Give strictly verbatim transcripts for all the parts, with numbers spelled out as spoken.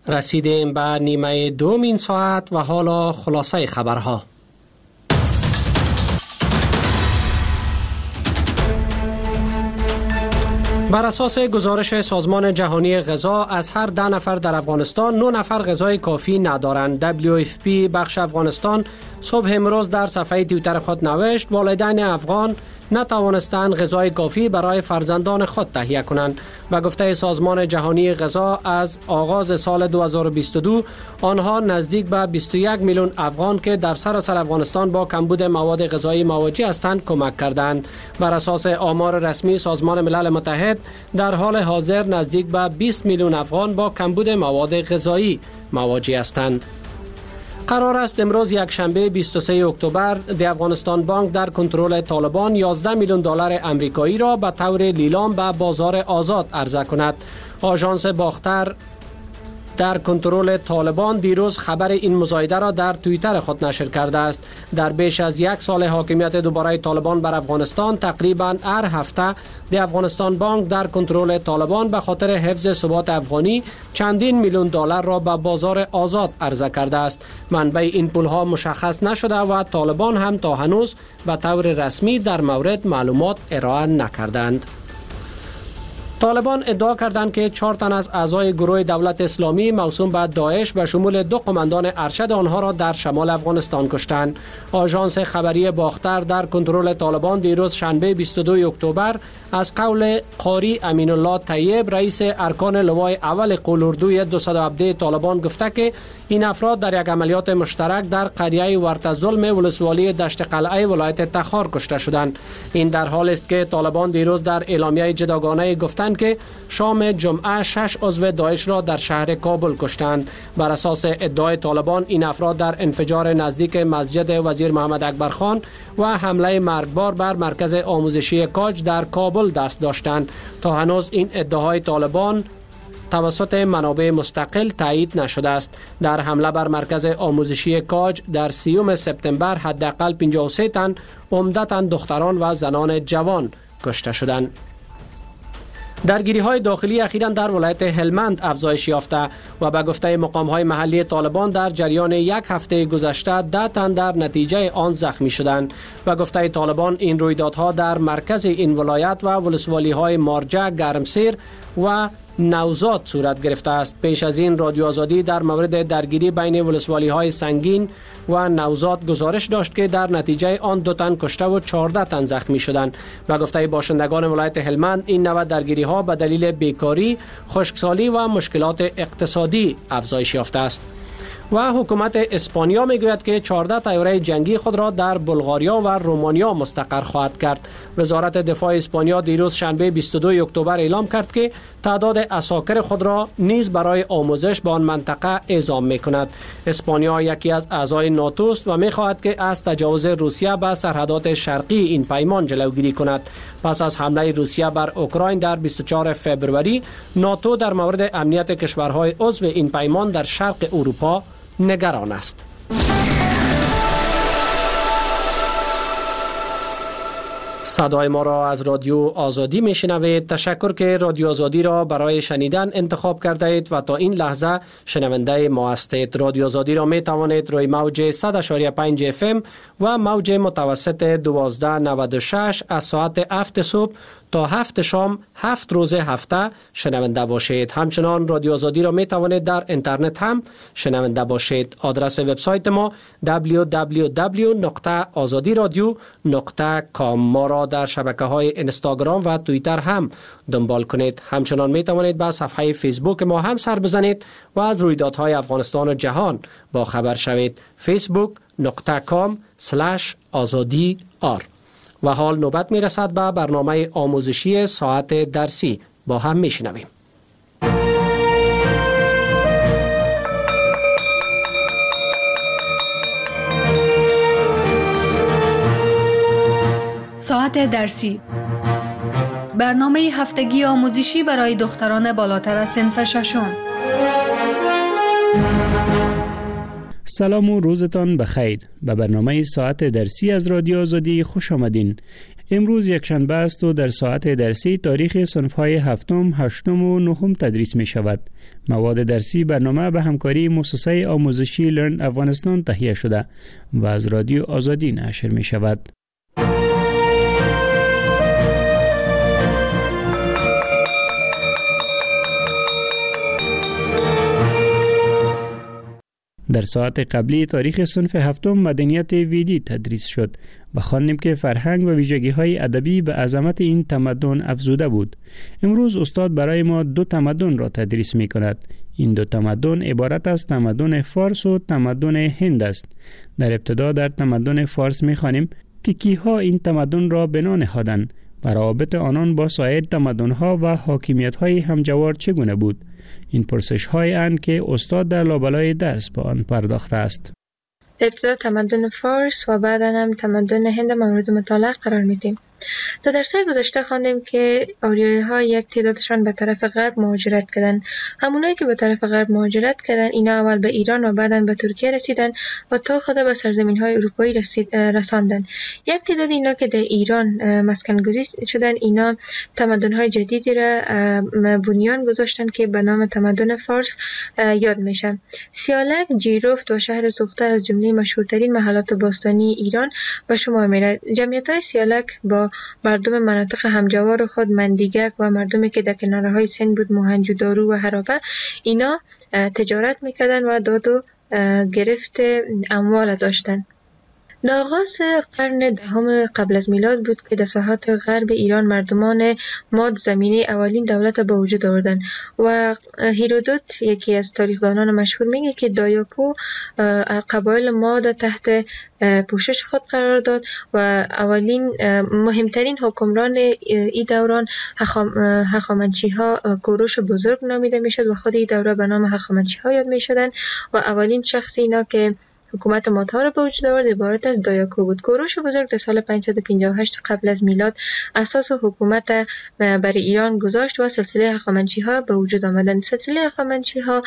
رسیدیم به نیمه دوم این ساعت و حالا خلاصه خبرها. بر اساس گزارش سازمان جهانی غذا از هر ده نفر در افغانستان نه نفر غذای کافی ندارند. دبلیو اف پی بخش افغانستان صبح امروز در صفحه توییتر خود نوشت والدین افغان نتوانستند غذای کافی برای فرزندان خود تهیه کنند. و گفته سازمان جهانی غذا از آغاز سال دو هزار و بیست و دو آنها نزدیک به بیست و یک میلیون افغان که در سراسر افغانستان با کمبود مواد غذایی مواجه هستند کمک کردند. بر اساس آمار رسمی سازمان ملل متحد در حال حاضر نزدیک به بیست میلیون افغان با کمبود مواد غذایی مواجه هستند. قرار است امروز یک شنبه بیست و سه اکتبر دی افغانستان بانک در کنترل طالبان یازده میلیون دلار امریکایی را به طور لیلام به بازار آزاد عرضه کند. آژانس باختر در کنترل طالبان دیروز خبر این مزایده را در توییتر خود نشر کرده است. در بیش از یک سال حاکمیت دوباره طالبان بر افغانستان تقریبا هر هفته دی افغانستان بانک در کنترل طالبان به خاطر حفظ ثبات افغانی چندین میلیون دلار را به بازار آزاد عرضه کرده است. منبع این پولها مشخص نشده و طالبان هم تا هنوز به طور رسمی در مورد معلومات ارائه نکردند. طالبان ادعا کردند که چهار تن از اعضای گروه دولت اسلامی موسوم به داعش به شمول دو قماندان ارشد آنها را در شمال افغانستان کشتند. آژانس خبری باختر در کنترل طالبان دیروز شنبه بیست و دو اکتبر از قول قاری امین الله طیب رئیس ارکان لوای اول قولوردوی دویست و هفده طالبان گفته که این افراد در یک عملیات مشترک در قریه ورتظلم ولسوالی دشت قلعه ولایت تخار کشته شدند. این در حالی است که طالبان دیروز در اعلامیه جداگانه گفتند که شام جمعه شش عضو داعش را در شهر کابل کشتند. بر اساس ادعای طالبان این افراد در انفجار نزدیک مسجد وزیر محمد اکبر خان و حمله مرگبار بر مرکز آموزشی کاج در کابل دست داشتند. تا هنوز این ادعای طالبان توسط منابع مستقل تایید نشده است. در حمله بر مرکز آموزشی کاج در سیوم سپتامبر حداقل پنجاه و سه تن عمدتاً دختران و زنان جوان کشته شدند. درگیری های داخلی اخیراً در ولایت هلمند افزایش یافته و به گفته مقام های محلی طالبان در جریان یک هفته گذشته ده تن در نتیجه آن زخمی شدند. و گفته طالبان این رویدادها در مرکز این ولایت و ولسوالی های مارجه، گرمسیر و نوزاد صورت گرفته است. پیش از این رادیو آزادی در مورد درگیری بین ولسوالی های سنگین و نوزاد گزارش داشت که در نتیجه آن دو تن کشته و چهارده تن زخمی شدند. و گفته باشندگان ولایت هلمند این نوع درگیری ها به دلیل بیکاری، خشکسالی و مشکلات اقتصادی افزایش یافته است. و حکومت اسپانیا میگوید که چهارده طیاره جنگی خود را در بلغاریا و رومانیا مستقر خواهد کرد. وزارت دفاع اسپانیا دیروز شنبه بیست و دو اکتبر اعلام کرد که تعداد عساکر خود را نیز برای آموزش به آن منطقه اعزام میکند. اسپانیا یکی از اعضای ناتو است و میخواهد که از تجاوز روسیه به سرحدات شرقی این پیمان جلوگیری کند. پس از حمله روسیه بر اوکراین در بیست و چهارم فوریه ناتو در مورد امنیت کشورهای عضو این پیمان در شرق اروپا نگران است. صدای ما را از رادیو آزادی میشنوید. تشکر که رادیو آزادی را برای شنیدن انتخاب کرده اید و تا این لحظه شنونده ما هستید. رادیو آزادی را می توانید روی موج صد و پنج اف ام و موج متوسط دوازده نود و شش از ساعت هفت صبح تا هفت شام هفت روز هفته شنونده باشید. همچنان رادیو آزادی را می توانید در اینترنت هم شنونده باشید. آدرس وبسایت ما دبلیو دبلیو دبلیو نقطه آزادی رادیو نقطه کام. ما را در شبکه های اینستاگرام و توییتر هم دنبال کنید. همچنان می توانید به صفحه فیسبوک ما هم سر بزنید و از رویدادهای افغانستان و جهان با خبر شوید. فیسبوک نقطه کام سلش آزادی آر. و حال نوبت می رسد به برنامه آموزشی ساعت درسی. با هم می شنویم. ساعت درسی، برنامه هفتگی آموزشی برای دختران بالاتر از صنف ششم. سلام و روزتان بخیر. به برنامه ساعت درسی از رادیو آزادی خوش آمدین. امروز یکشنبه است و در ساعت درسی تاریخ صنف‌های هفتم، هشتم و نهم تدریس می شود. مواد درسی برنامه به همکاری مؤسسه آموزشی لرن افغانستان تهیه شده و از رادیو آزادی نشر می شود. در ساعت قبلی تاریخ صنف هفتم مدنیت ویدی تدریس شد و خواندیم که فرهنگ و ویژگی‌های ادبی به عظمت این تمدن افزوده بود. امروز استاد برای ما دو تمدن را تدریس می کند. این دو تمدن عبارت از تمدن فارس و تمدن هند است. در ابتدا در تمدن فارس می خوانیم که کیها این تمدن را بنا نهادند و روابط آنان با سایر تمدن‌ها و حاکمیت‌های همجوار چگونه بود. این پرسش‌های اند که استاد در لابلای درس به آن پرداخته است. ابتدا تمدن فارس و بعدا هم تمدن هند مورد مطالعه قرار میدیم. در درس‌های گذشته خواندیم که آریایی‌ها یک تعدادشان به طرف غرب مهاجرت کردند. همونایی که به طرف غرب مهاجرت کردند اینا اول به ایران و بعداً به ترکیه رسیدن و تا خود به سرزمین‌های اروپایی رسید رساندن. یک تعداد اینا که در ایران مسکن گزین شدن اینا تمدن‌های جدیدی را بنیان گذاشتن که به نام تمدن فارس یاد میشن. سیالک، جیرفت و شهر سوخته از جمله مشهورترین محلات باستانی ایران به شمار میرد. جمعیت‌های سیالک با مردم مناطق همجوار خود مندیگک و مردمی که در کنارهای سند بود موهنجودارو و هراپه اینا تجارت میکردن و داد و گرفت اموال داشتن. در آغاز قرن دهم قبل از میلاد بود که در ساحات غرب ایران مردمان ماد زمینه اولین دولت به وجود آوردند و هیرودوت یکی از تاریخدانان مشهور میگه که دایاکو قبایل ماد تحت پوشش خود قرار داد و اولین مهمترین حکمران این دوران هخامنشی ها کوروش بزرگ نامیده میشد و خود این دوره به نام هخامنشی ها یاد میشدن و اولین شخصی اینا که حکومت مادها را به وجود آورد عبارت از دایاکو بود. کوروش بزرگ در سال پانصد و پنجاه و هشت قبل از میلاد اساس حکومت برای ایران گذاشت و سلسله هخامنشی ها به وجود آمدند. سلسله هخامنشی ها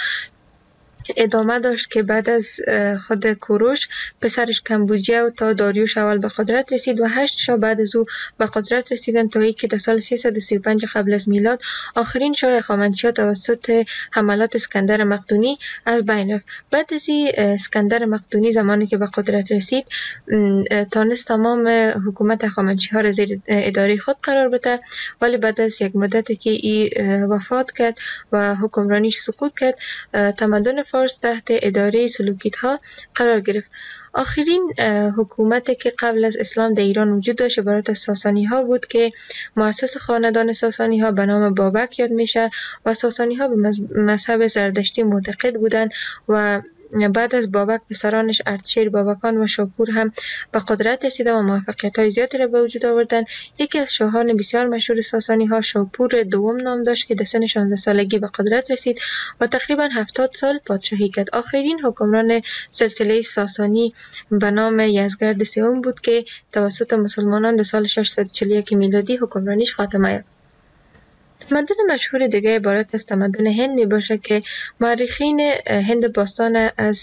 ادامه داشت که بعد از خود کوروش پسرش کمبوجیه و تا داریوش اول به قدرت رسید و هشت شاه بعد از او به قدرت رسیدن تا اینکه در سال سیصد و سی و پنج قبل از میلاد آخرین شاه هخامنشی‌ها توسط حملات اسکندر مقدونی از بین رفت. بعد از این اسکندر مقدونی زمانی که به قدرت رسید تانست تمام حکومت هخامنشی‌ها را زیر اداره خود قرار بده، ولی بعد از یک مدتی که این وفات کرد و حکمرانیش سقوط کرد تمدن فارس تحت اداره سلوکیدها قرار گرفت. آخرین حکومتی که قبل از اسلام در ایران وجود داشت عبارت از ساسانی ها بود که مؤسس خاندان ساسانی ها به نام بابک یاد میشه و ساسانی ها به مذهب زردشتی معتقد بودند و بعد از بابک پسرانش اردشیر بابکان و شاپور هم به قدرت رسیدند و موفقیت‌های زیادی را به وجود آوردند. یکی از شاهان بسیار مشهور ساسانی ها شاپور دوم نام داشت که در سن شانزده سالگی به قدرت رسید و تقریبا هفتاد سال پادشاهی کرد. آخرین حکمران سلسله ساسانی به نام یزدگرد سوم بود که توسط مسلمانان در سال ششصد و چهل و یک میلادی حکمرانیش خاتمه یافت. تمدن مشهور دیگه عبارت از تمدن هند می باشه که مورخین هند باستان از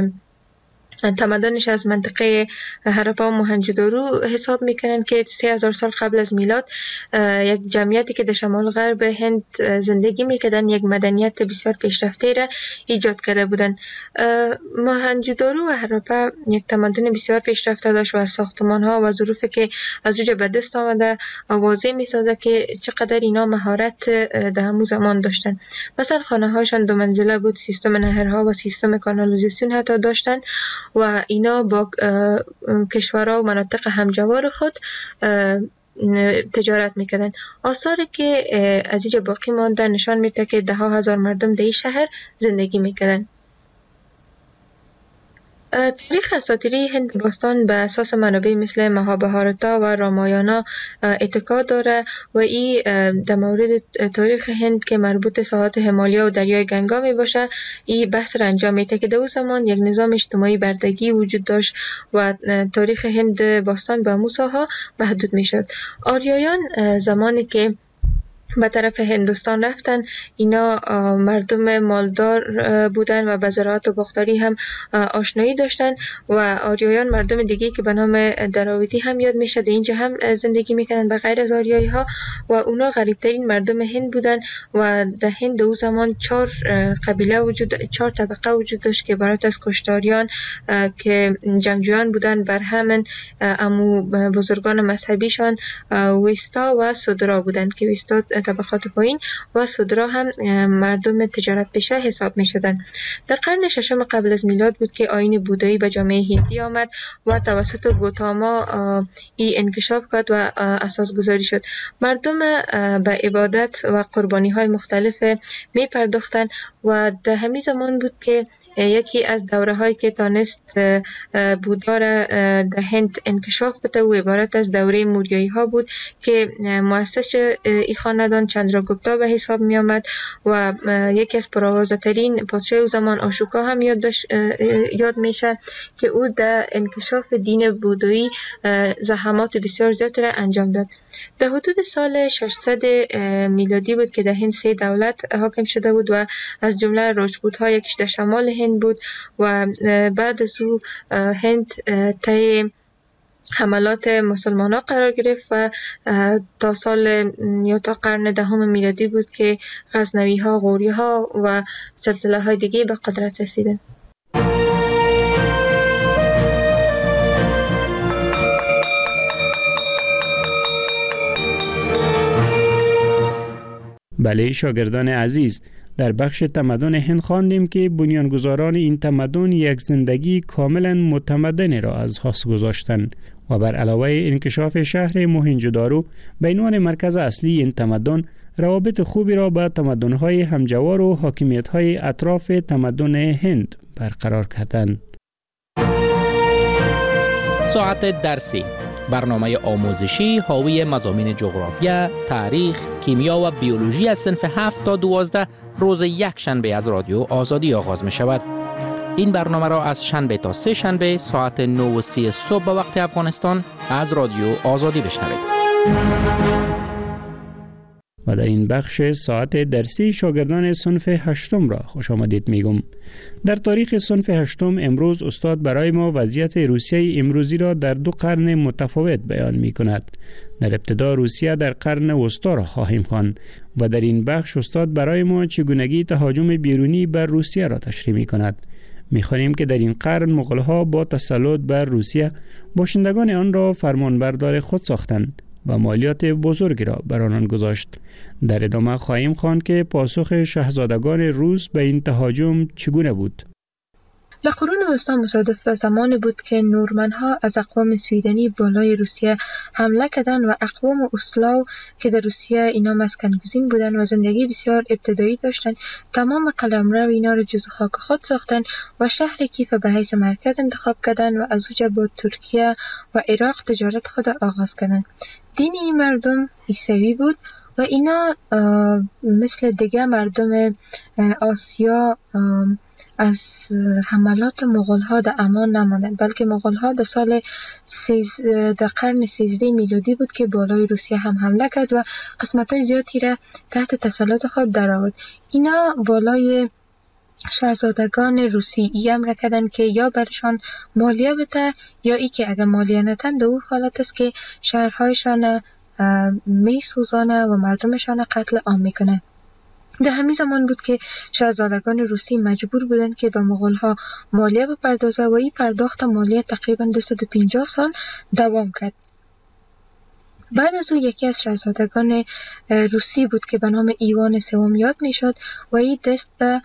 تمدنش از منطقه هراپا و موهنجودارو حساب میکنن که سه هزار سال قبل از میلاد یک جمعیتی که در شمال غرب هند زندگی میکردن یک مدنیت بسیار پیشرفته را ایجاد کرده بودن. موهنجودارو و هراپا یک تمدن بسیار پیشرفته داشت و ساختمان ها و ظروفی که از اونجا به دست آمده واضح میسازه که چقدر اینا مهارت در همون زمان داشتن. مثلا خانه هاشان دو منزله بود، سیستم نهرها و سیستم کانالیزاسیون حتی داشتن و اینا با کشورها و مناطق همجوار خود تجارت میکردن. آثاری که از اینجا باقی مانده نشان میده که ده ها هزار مردم در این شهر زندگی میکردن. تاریخ اساطیری هند باستان به اساس منابع مثل مهابهارتا و رامایانا اتکا داره و این در مورد تاریخ هند که مربوط ساحات همالیا و دریای گنگا می باشه این بحث را انجام میده که در اون زمان یک نظام اجتماعی بردگی وجود داشت و تاریخ هند باستان به امو ساحه محدود میشد. آریایان زمانی که به طرف هندوستان رفتن. اینا مردم مالدار بودن و به زراعت و باغداری هم آشنایی داشتن و آریایان مردم دیگه که به نام دراویدی هم یاد میشه، در اینجا هم زندگی میکنن به غیر از آریایی ها و اونا غریبترین مردم هند بودن و در هند او زمان چهار قبیله وجود چهار طبقه وجود داشت که عبارت از کشتاریان که جنگجویان بودن، بر همین امو بزرگان مذهبیشان ویستا و سودرا بودند که ویستا طبقات پایین و سودرا هم مردم تجارت پیشه حساب می شدن. در قرن ششم قبل از میلاد بود که آیین بودایی به جامعه هندی آمد و توسط گوتاما ای انکشاف کرد و اساس گذاری شد. مردم به عبادت و قربانی های مختلف می پرداختن و در همین زمان بود که یکی از دوره هایی که تانست بودا را در هند انکشاف بده و عبارت از دوره موریایی ها بود که مؤسس این خاندان چندراگوپتا به حساب می آمد و یکی از پرآوازه ترین پادشاه زمان آشوکا هم یاد, یاد میشه که او در انکشاف دین بودایی زحمات بسیار زیاد را انجام داد. در حدود سال ششصد میلادی بود که در هند سه دولت حاکم شده بود و از جمله راجپوت ها یکیش در شمال هند بود و بعد از او هند طی حملات مسلمان ها قرار گرفت و تا سال یا تا قرن دهم میلادی بود که غزنوی ها، غوری ها و سلسله های دیگه به قدرت رسیدند. بله شاگردان عزیز، در بخش تمدن هند خواندیم که بنیانگذاران این تمدن یک زندگی کاملا متمدن را از آغاز گذاشتند و بر علاوه انکشاف شهر موهنجودارو به عنوان مرکز اصلی این تمدن، روابط خوبی را با تمدن‌های همجوار و حاکمیت‌های اطراف تمدن هند برقرار کردند. ساعت درسی، برنامه آموزشی حاوی مضامین جغرافیا، تاریخ، کیمیا و بیولوژی از صنف هفت تا دوازده روز یک شنبه از رادیو آزادی آغاز می شود. این برنامه را از شنبه تا سه شنبه ساعت نه و سی صبح به وقت افغانستان از رادیو آزادی بشنوید. و در این بخش ساعت درسی شاگردان صنف هشتم را خوش آمدید میگم. در تاریخ صنف هشتم امروز استاد برای ما وضعیت روسیه امروزی را در دو قرن متفاوت بیان می کند. در ابتدا روسیه در قرن وسطا را خواهیم خواند و در این بخش استاد برای ما چگونگی تهاجم بیرونی بر روسیه را تشریح می کند. می خوانیم که در این قرن مغول‌ها با تسلط بر روسیه باشندگان آن را فرمانبردار خود ساختند و مالیات بزرگی را بر آنان گذاشت. در ادامه خواهیم خواند که پاسخ شاهزادگان روس به این تهاجم چگونه بود. در قرون وسطا مصادف به زمانی بود که نورمن‌ها از اقوام سویدنی بالای روسیه حمله کردند و اقوام اسلاو که در روسیه اینا مسکن‌گزین بودند و زندگی بسیار ابتدایی داشتند، تمام قلمرو اینا را جز خاک خود ساختند و شهر کیف به حیث مرکز انتخاب کردند و از اونجا با ترکیه و عراق تجارت خود آغاز کردند. دین این مردم عیسوی بود و اینا مثل دیگه مردم آسیا از حملات مغول‌ها در امان نماندند، بلکه مغول‌ها در سال سیز در قرن سیزده میلادی بود که بالای روسیه هم حمله کرد و قسمت‌های زیادی را تحت تسلط خود درآورد. اینا بالای شاهزادگان روسی ای امر کردند که یا برشان مالیه بده یا ای که اگر مالیه ندهند، او حالت است که شهرهایشان می سوزانه و مردمشان قتل عام میکنه. در همین زمان بود که شاهزادگان روسی مجبور بودند که به مغول‌ها مالیه بپردازه و این پرداخت مالیه تقریبا دویست و پنجاه سال دوام کرد. بعد از او یکی از شاهزادگان روسی بود که به نام ایوان سوم یاد میشد و این دست به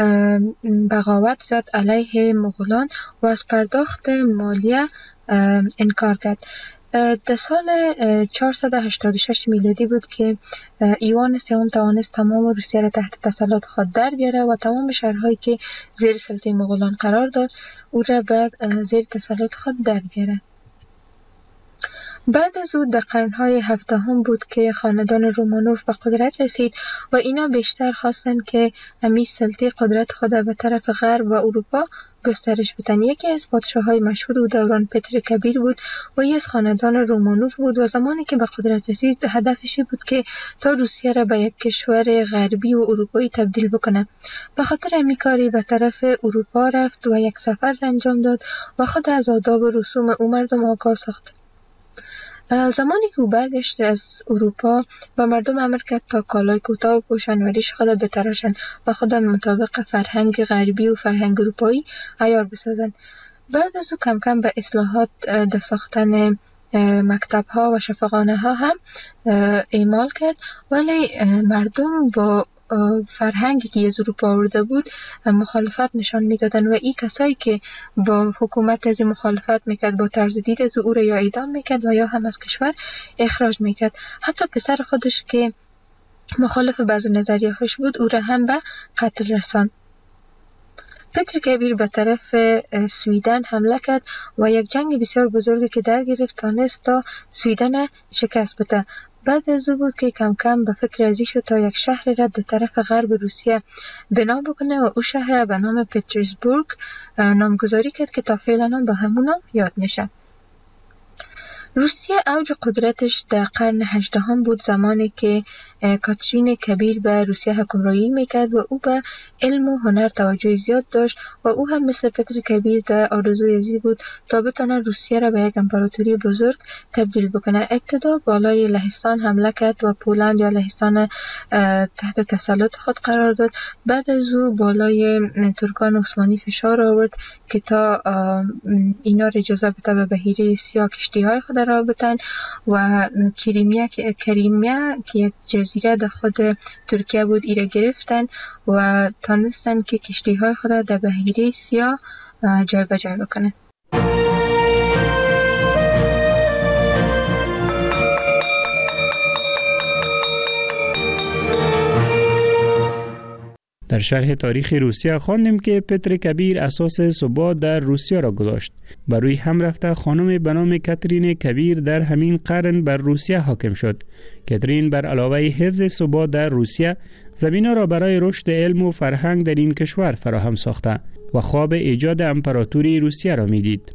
بغاوت زد علیه مغولان و از پرداخت مالیه انکار کرد. در سال چهارصد و هشتاد و شش میلادی بود که ایوان سوم توانست تمام روسیه را تحت تسلط خود در بیاره و تمام شهرهایی که زیر سلطه مغولان قرار داد او را به زیر تسلط خود در بیاره. بعد از او در قرنهای هفدهم بود که خاندان رومانوف به قدرت رسید و اینا بیشتر خواستند که امی سلطه قدرت خود به طرف غرب و اروپا گسترش بدن. یکی از پادشاه‌های مشهور او دوران پتر کبیر بود و یکی از خاندان رومانوف بود و زمانی که به قدرت رسید هدفش بود که تا روسیه را به یک کشور غربی و اروپایی تبدیل بکنه. به خاطر همین کاری به طرف اروپا رفت و یک سفر را انجام داد و خود از آداب و رسوم او مردم آگاه ساخت. زمانی که او برگشت از اروپا و مردم امر کرد تا کالای کوتاه و پوشانوریش خود بتراشند و خود مطابق فرهنگ غربی و فرهنگ اروپایی عیار بسازند. بعد از او کم کم به اصلاحات در ساختن مکتب ها و شفاخانه ها هم اعمال کرد، ولی مردم با فرهنگی که از اروپا آورده بود مخالفت نشان میدادن و این کسایی که با حکومت از مخالفت میکرد با طرز دید از او را یا اعدام میکرد و یا هم از کشور اخراج میکرد. حتی پسر خودش که مخالف بعض نظریه‌هاش بود او را هم به قتل رساند. پتر کبیر به طرف سویدن حمله کرد و یک جنگ بسیار بزرگی که در گرفت تانست تا سویدن شکست بده. بعد از او بود که کم کم به فکر ازی شد تا یک شهر را در طرف غرب روسیه بنا بکنه و او شهر به نام پترزبورگ نامگذاری کرد که تا فعلا هم به همون نام یاد میشه. روسیه اوج قدرتش در قرن هجدهم بود، زمانی که کاترین کبیر به روسیه حکمرانی میکرد و او به علم و هنر توجه زیاد داشت و او هم مثل پتر کبیر در آرزوی ازی بود تا بتونه روسیه را به یک امپراتوری بزرگ تبدیل بکنه. ابتدا بالای لهستان حمله کرد و پولند یا لهستان تحت تسلط خود قرار داد. بعد از او بالای ترکان عثمانی فشار آورد که تا اینا را اجازه بده به بحیره سیاه کشتی های خود را بتن و کریمیا کریمیا که یک جزیره در خود ترکیه بود ایره گرفتن و تانستن که کشتی های خود در بحیره سیاه جای به جای بکنه. در شرح تاریخ روسیه خواندیم که پتر کبیر اساس ثبات در روسیه را گذاشت. بر روی هم رفته خانم به نام کاترین کبیر در همین قرن بر روسیه حاکم شد. کاترین بر علاوه حفظ ثبات در روسیه زمینه را برای رشد علم و فرهنگ در این کشور فراهم ساخته و خواب ایجاد امپراتوری روسیه را میدید.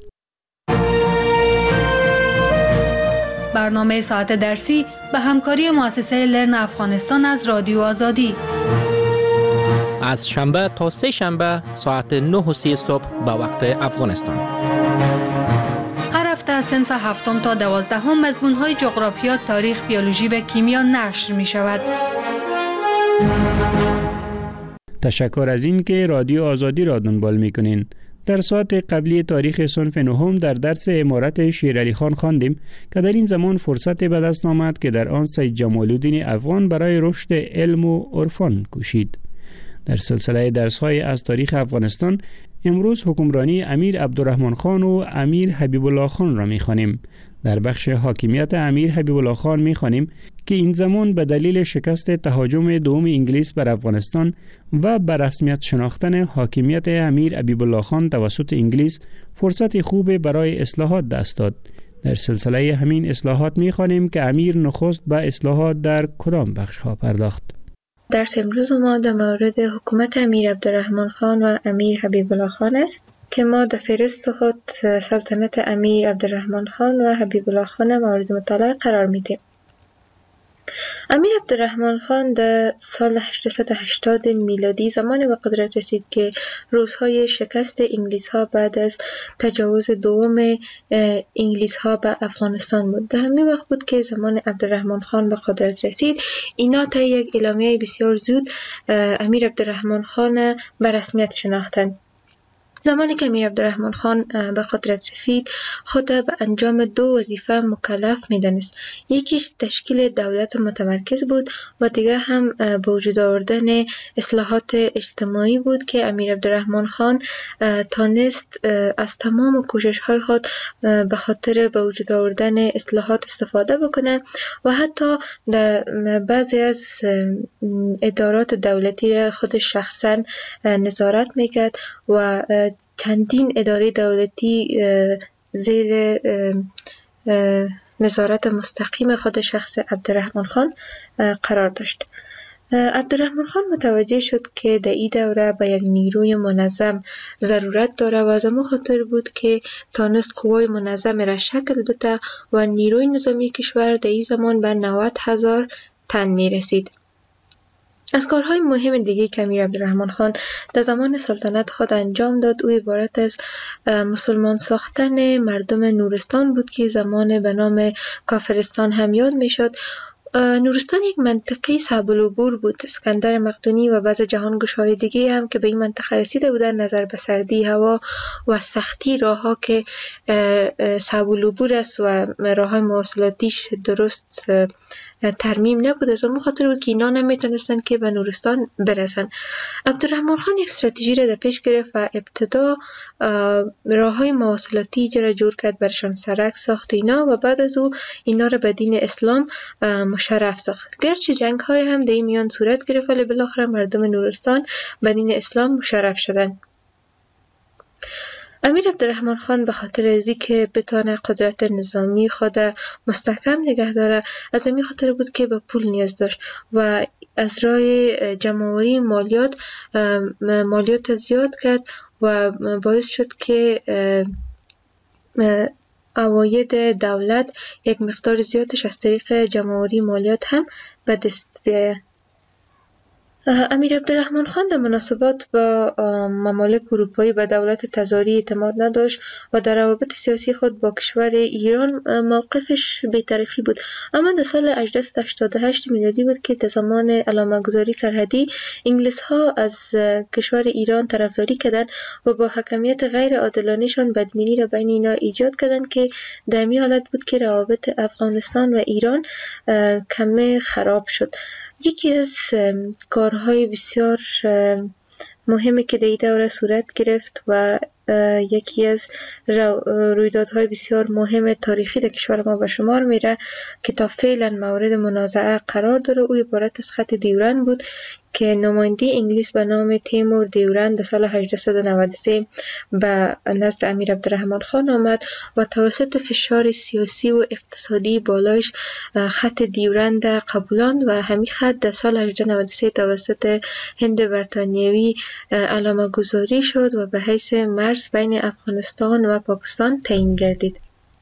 برنامه ساعت درسی به همکاری مؤسسه لرن افغانستان از رادیو آزادی از شنبه تا سه شنبه ساعت نه و سی صبح به وقت افغانستان. هر هفته از صنف هفتم تا دوازدهم مضمون‌های جغرافیا، تاریخ، بیولوژی و کیمیا نشر می شود. تشکر از این که رادیو آزادی را دنبال می کنین. در ساعت قبلی تاریخ صنف نهم در درس عمارت شیرعلی خان خواندیم که در این زمان فرصت به دست آمد که در آن سید جمال الدین افغان برای رشد علم و عرفان کوشید. در سلسله درس‌های از تاریخ افغانستان امروز حکمرانی امیر عبدالرحمن خان و امیر حبیب الله خان را می‌خوانیم. در بخش حاکمیت امیر حبیب الله خان می‌خوانیم که این زمان به دلیل شکست تهاجم دوم انگلیس بر افغانستان و به رسمیت شناختن حاکمیت امیر حبیب الله خان توسط انگلیس فرصت خوب برای اصلاحات دست داد. در سلسله همین اصلاحات می‌خوانیم که امیر نخست به اصلاحات در کدام بخش‌ها پرداخت. درس امروز ما در مورد حکومت امیر عبدالرحمن خان و امیر حبیب الله خان است که ما در فهرست خود سلطنت امیر عبدالرحمن خان و حبیب الله خان مورد مطالعه قرار میدیم. امیر عبدالرحمن خان در سال هشتصد و هشتاد میلادی زمانی به قدرت رسید که روزهای شکست انگلیس ها بعد از تجاوز دوم انگلیس ها به افغانستان بود. در همین وقت بود که زمان عبدالرحمن خان به قدرت رسید. اینا تا یک اعلامیه بسیار زود امیر عبدالرحمن خان به رسمیت شناختند. زمانی که امیر عبدالرحمن خان به قدرت رسید خود به انجام دو وظیفه مکلف می‌دانست. یکیش تشکیل دولت متمرکز بود و دیگر هم به وجود آوردن اصلاحات اجتماعی بود که امیر عبدالرحمن خان تانست از تمام کوشش‌های خود به خاطر به وجود آوردن اصلاحات استفاده بکنه و حتی در بعضی از ادارات دولتی را خود شخصا نظارت میکرد و چندین اداره دولتی زیر نظارت مستقیم خود شخص عبدالرحمن خان قرار داشت. عبدالرحمن خان متوجه شد که در این دوره به یک نیروی منظم ضرورت داره و از همون خاطر بود که تانست قوای منظم را شکل بده و نیروی نظامی کشور در این زمان به نود هزار تن می رسید. از کارهای مهم دیگه که امیر عبدالرحمن خان در زمان سلطنت خود انجام داد او عبارت از مسلمان ساختن مردم نورستان بود که زمان به نام کافرستان هم یاد می شد. نورستان یک منطقه صعب العبور بود. اسکندر مقدونی و بعض جهانگشای دیگه هم که به این منطقه رسیده بودن نظر به سردی هوا و سختی راه ها که صعب العبور است و راه های مواصلاتیش درست ترمیم نبود، از اون خاطر بود که اینا نمیتونستن که به نورستان برسن. عبدالرحمن خان یک استراتژی را در پیش گرفت و ابتدا راه های مواصلاتی را جور کرد، برشان سرک ساخت اینا و بعد از او اینا را به دین اسلام مشرف ساخت. گرچه جنگ های هم در این میان صورت گرفت ولی بالاخره مردم نورستان به دین اسلام مشرف شدند. امیر عبدالرحمن خان به خاطر از اینکه بتانه قدرت نظامی خود مستحکم نگه داره، از این خاطر بود که به پول نیاز داشت و از راه جمع‌آوری مالیات مالیات زیاد کرد و باعث شد که عواید دولت یک مقدار زیادش از طریق جمع‌آوری مالیات هم به دست بیاید. امیر عبدالرحمن خان در مناسبات با ممالک اروپایی به دولت تزاری اعتماد نداشت و در روابط سیاسی خود با کشور ایران موقفش بی‌طرفی بود. اما در سال هجده صد و هشتاد و هشت میلادی بود که در زمان علامه‌گذاری سرحدی انگلیس ها از کشور ایران طرفداری کردند و با حکمیت غیر عادلانه‌شان بدبینی را بین اینا ایجاد کردند که در این حالت بود که روابط افغانستان و ایران کمی خراب شد. یکی از کارهای بسیار مهمی که در این دوره صورت گرفت و یکی از رویدادهای بسیار مهم تاریخی در کشور ما به شمار میره که تا فعلا مورد منازعه قرار داره، او عبارت از خط دیورند بود که نماینده انگلیس به نام تیمور دیورند در سال هجده صد و نود و سه به نزد امیر عبدالرحمن خان آمد و توسط فشار سیاسی و اقتصادی بالایش خط دیورند قبولاند و همین خط در سال هجده صد و نود و سه توسط هند بریتانیایی علامه گذاری شد و به حیث مرز بین افغانستان و پاکستان تعیین گردید.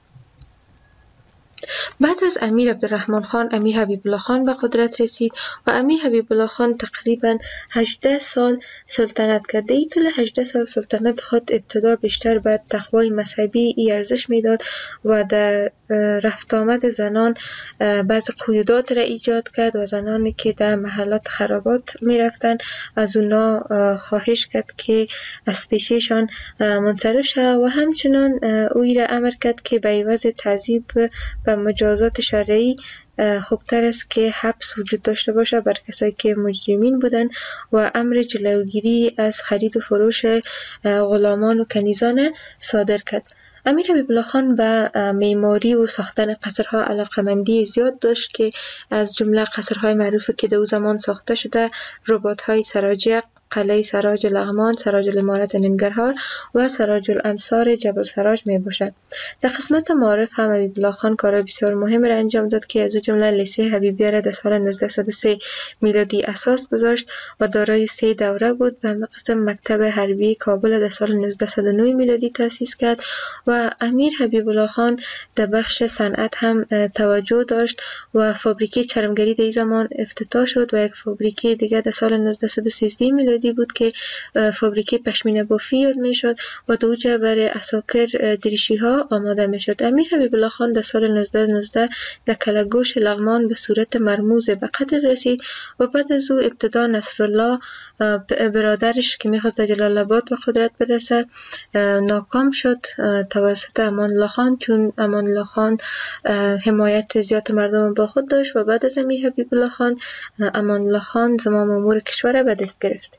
بعد از امیر عبدالرحمن خان امیر حبیب الله خان به قدرت رسید و امیر حبیب الله خان تقریبا هجده سال سلطنت کرد. در طول هجده سال سلطنت خود ابتدا بیشتر به تقوای مذهبی ای ارزش میداد و در رفت آمد زنان بعض قیودات را ایجاد کرد و زنانی که در محلات خرابات می رفتن از اونا خواهش کرد که از پیششان منصرف شد و همچنان اوی را امر کرد که به عوض تعذیب و مجازات شرعی خوبتر است که حبس وجود داشته باشه بر کسایی که مجرمین بودن و امر جلوگیری از خرید و فروش غلامان و کنیزان صادر کرد. امیر حبیب الله خان به معماری و ساختن قصرها علاقمندی زیاد داشت که از جمله قصرهای معروفی که در او زمان ساخته شده رباط‌های سراجق، قلعه سراج لغمان، سراج الامارت ننگرهار و سراج الامصار جبل سراج می باشد. در قسمت معارف هم حبیب الله خان کار بسیار مهم را انجام داد که از جمله لیسه حبیبیه را در سال نوزده صد و سه میلادی اساس گذاشت و دارای سه دوره بود. و قسم مکتب حربی کابل در سال نوزده صد و نه میلادی تأسیس کرد و امیر حبیب الله خان در بخش صنعت هم توجه داشت و فابریکه چرمگری در این زمان افتتاح شد و یک فابریکه دیگر در سال نوزده صد و سیزده میلادی بود که فابریکه پشمینه بافی یاد می شد و دوجه برای اساکر دریشی ها آماده می شد. امیر حبیب الله خان در سال نوزده نوزده در کلگوش لغمان به صورت مرموز به قتل رسید و بعد از او ابتدا نصرالله برادرش که می خواست در جلال آباد به قدرت برسه ناکام شد توسط امان الله خان، چون امان الله خان حمایت زیاد مردم با خود داشت و بعد از امیر حبیب الله خان امان الله خان زمام امور کشور به دست گرفت.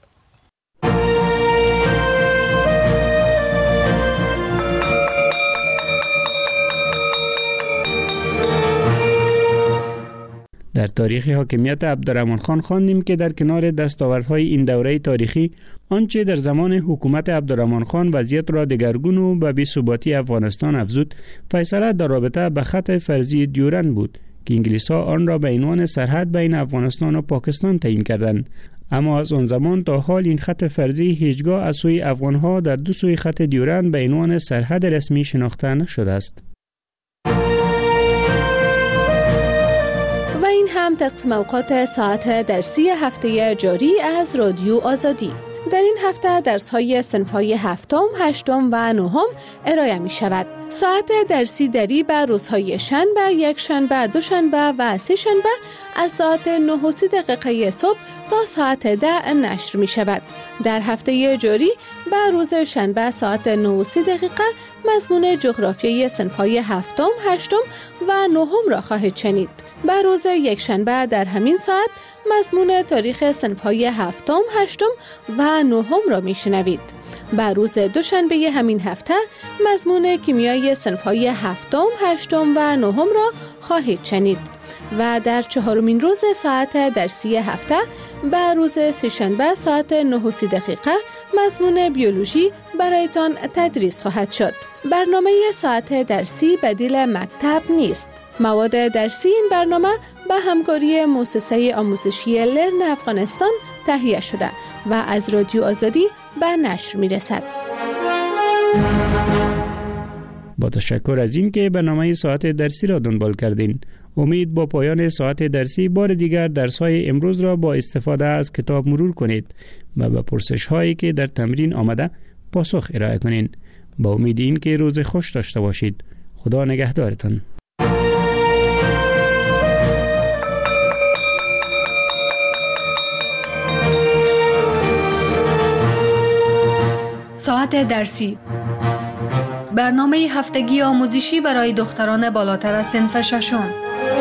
در در تاریخ حاکمیت عبدالرحمن خان خواندیم که در کنار دستاوردهای این دوره تاریخی آنچه در زمان حکومت عبدالرحمن خان وضعیت را دگرگون و به بی‌ثباتی افغانستان افزود، فیصله در رابطه به خط فرضی دیورند بود که انگلیس‌ها آن را به عنوان سرحد بین افغانستان و پاکستان تعیین کردند. اما از آن زمان تا حال این خط فرضی هیچگاه از سوی افغان‌ها در دو سوی خط دیورند به عنوان سرحد رسمی شناخته نشده است. و این هم تقسیم اوقات ساعت درسی هفته جاری از رادیو آزادی. در این هفته درس‌های صنف‌های هفتم، هشتم و نهم ارائه می شود. ساعت درسی دری به روزهای شنبه، یک شنبه، دو شنبه و سه شنبه از ساعت نه و سی دقیقه صبح تا ساعت ده نشر می شود. در هفته جاری به روز شنبه ساعت نه و سی دقیقه مضمون جغرافیای صنف‌های هفتم، هشتم و نهم را خواهید شنید. به روز یک شنبه در همین ساعت مضمون تاریخ صنف‌های هفتم، هشتم و نهم را میشنوید. به روز دوشنبه همین هفته مضمون کیمیای صنف‌های هفتم، هشتم و نهم را خواهید شنید. و در چهارمین روز ساعت درسی هفته به روز سه‌شنبه ساعت نه و سی دقیقه مضمون بیولوژی برایتان تدریس خواهد شد. برنامه ساعت درسی بدیل مکتب نیست. مواد درسی این برنامه به همکاری مؤسسه آموزشی لرن افغانستان تهیه شده و از رادیو آزادی به نشر می رسد. با تشکر از این که برنامه ساعت درسی را دنبال کردین. امید با پایان ساعت درسی بار دیگر درس‌های امروز را با استفاده از کتاب مرور کنید و به پرسش‌هایی که در تمرین آمده پاسخ ارائه کنین. با امید این که روز خوش داشته باشید. خدا نگهدارتان. ساعت درسی، برنامه هفتگی آموزشی برای دختران بالاتر از صنف ششم.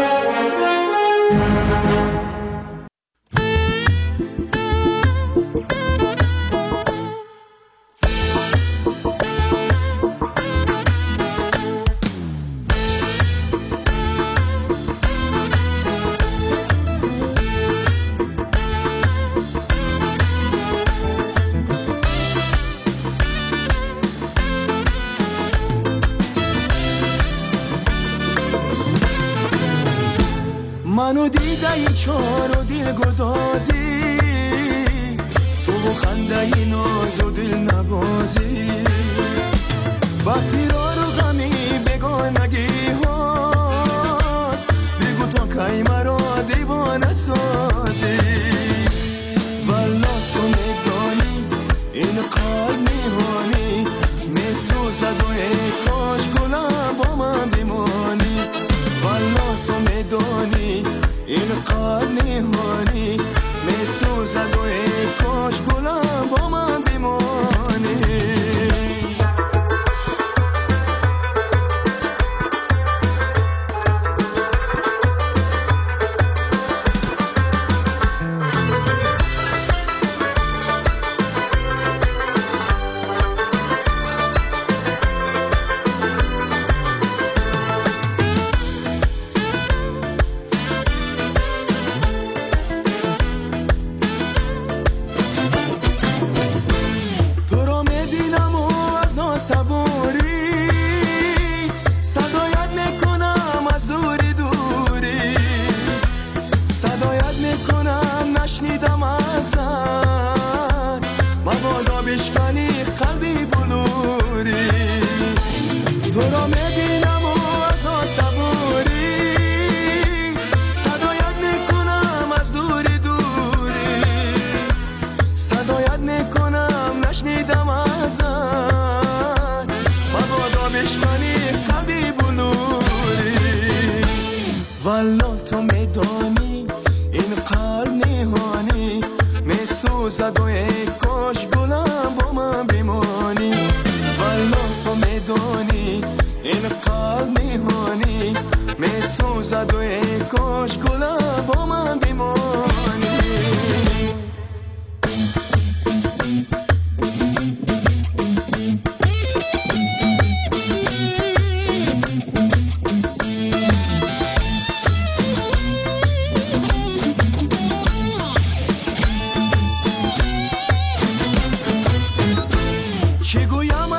منو دیده ای چار و دل گدازی، تو خنده ای ناز و دل نبازی، با فرار و غمی بگانگی هات، بگو تا کی مرا دیوانه سازی. والا تو میدانی این قلب میهانی میسوزد و ای کاش گلم با من بمانی. والا تو میدانی این قلب نهانی میسوزد و ای کاش گلم با من بمانی. والا تو میدانی این قلب نهانی میسوزد و ای کاش گلم با من بمانی. والا تو میدانی این قلب نهانی میسوزد و ای کاش گلم با من بمانی. چه گویم